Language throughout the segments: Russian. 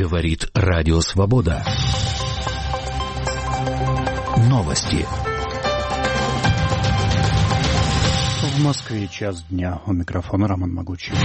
Говорит Радио Свобода. Новости. В Москве 1:00 дня. У микрофона Роман Могучий.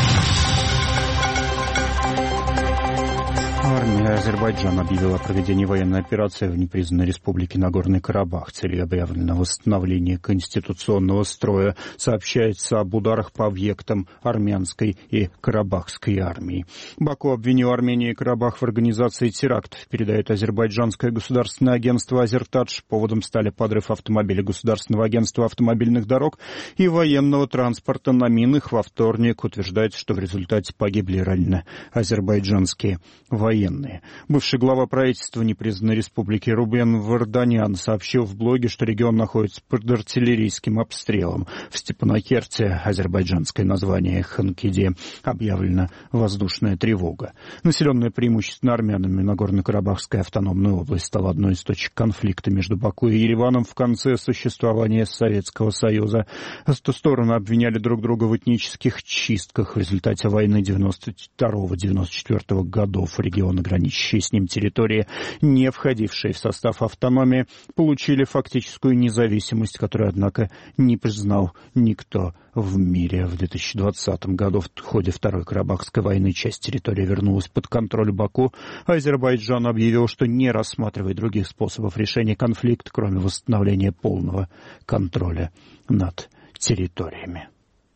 Армия Азербайджана объявила о проведении военной операции в непризнанной республике Нагорный Карабах. Целью объявлено восстановление конституционного строя. Сообщается об ударах по объектам армянской и карабахской армии. Баку обвинил Армению и Карабах в организации терактов, передает азербайджанское государственное агентство «Азертадж». Поводом стали подрыв автомобиля Государственного агентства автомобильных дорог и военного транспорта на минах. Во вторник утверждается, что в результате погибли и ранены азербайджанские военные. Бывший глава правительства непризнанной республики Рубен Варданян сообщил в блоге, что регион находится под артиллерийским обстрелом. В Степанакерте, азербайджанское название Ханкиде, объявлена воздушная тревога. Населенная преимущественно армянами, Нагорно-Карабахская автономная область стала одной из точек конфликта между Баку и Ереваном в конце существования Советского Союза. Стороны обвиняли друг друга в этнических чистках. В результате войны 92-94 годов регион, граничащие с ним территории, не входившие в состав автономии, получили фактическую независимость, которую, однако, не признал никто в мире. В 2020 году в ходе Второй Карабахской войны часть территории вернулась под контроль Баку. Азербайджан объявил, что не рассматривает других способов решения конфликта, кроме восстановления полного контроля над территориями.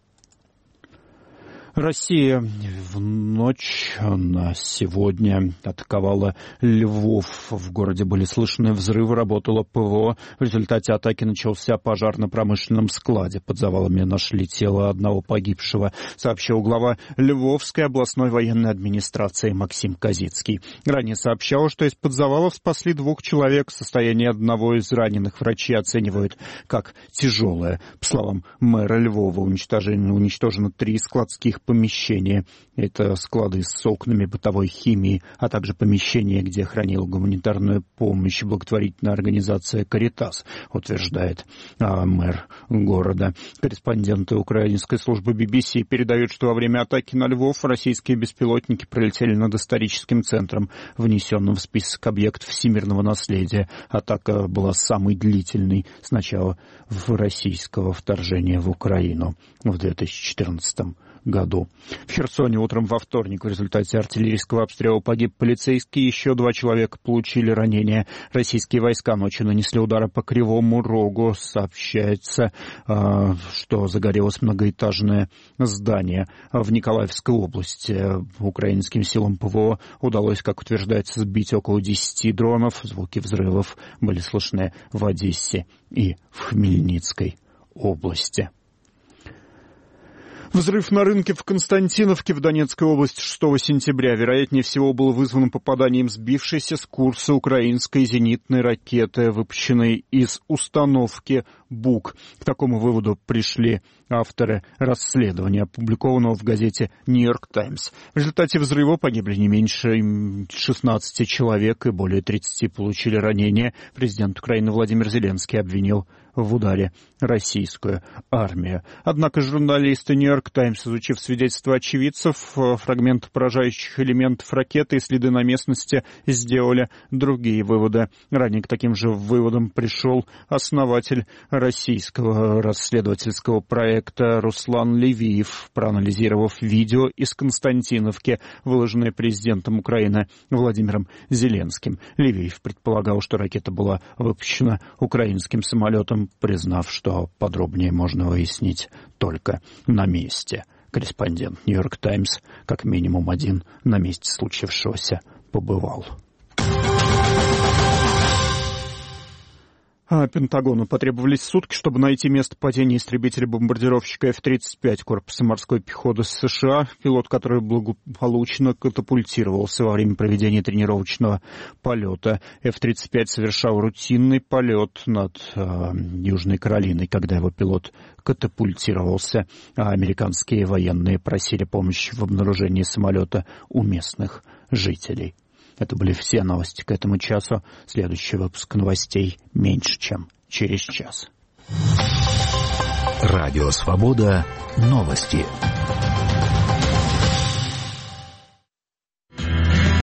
Россия в ночь на сегодня атаковала Львов. В городе были слышны взрывы, работало ПВО. В результате атаки начался пожар на промышленном складе. Под завалами нашли тело одного погибшего, сообщил глава Львовской областной военной администрации Максим Козицкий. Ранее сообщал, что из-под завалов спасли 2 человек. Состояние одного из раненых врачи оценивают как тяжелое. По словам мэра Львова, уничтожено 3 складских помещения. Это склады с окнами бытовой химии, а также помещение, где хранила гуманитарную помощь благотворительная организация «Каритас», утверждает мэр города. Корреспонденты украинской службы BBC передают, что во время атаки на Львов российские беспилотники пролетели над историческим центром, внесенным в список объектов всемирного наследия. Атака была самой длительной с начала российского вторжения в Украину в 2014 году. В Херсоне утром во вторник в результате артиллерийского обстрела погиб полицейский, еще 2 человека получили ранения. Российские войска ночью нанесли удары по Кривому Рогу. Сообщается, что загорелось многоэтажное здание в Николаевской области. Украинским силам ПВО удалось, как утверждается, сбить около 10 дронов. Звуки взрывов были слышны в Одессе и в Хмельницкой области. Взрыв на рынке в Константиновке в Донецкой области 6 сентября, вероятнее всего, был вызван попаданием сбившейся с курса украинской зенитной ракеты, выпущенной из установки «Бук». К такому выводу пришли авторы расследования, опубликованного в газете «Нью-Йорк Таймс». В результате взрыва погибли не меньше 16 человек и более 30 получили ранения. Президент Украины Владимир Зеленский обвинил в ударе российскую армию. Однако журналисты «Нью-Йорк Таймс», изучив свидетельства очевидцев, фрагменты поражающих элементов ракеты и следы на местности, сделали другие выводы. Ранее к таким же выводам пришел основатель российского расследовательского проекта Руслан Левиев, проанализировав видео из Константиновки, выложенное президентом Украины Владимиром Зеленским. Левиев предполагал, что ракета была выпущена украинским самолетом, признав, что подробнее можно выяснить только на месте. Корреспондент «Нью-Йорк Таймс» как минимум один на месте случившегося побывал. Пентагону потребовались сутки, чтобы найти место падения истребителя-бомбардировщика F-35 корпуса морской пехоты США, пилот который благополучно катапультировался во время проведения тренировочного полета. F-35 совершал рутинный полет над Южной Каролиной, когда его пилот катапультировался, а американские военные просили помощи в обнаружении самолета у местных жителей. Это были все новости к этому часу. Следующий выпуск новостей меньше, чем через час. Радио «Свобода». Новости.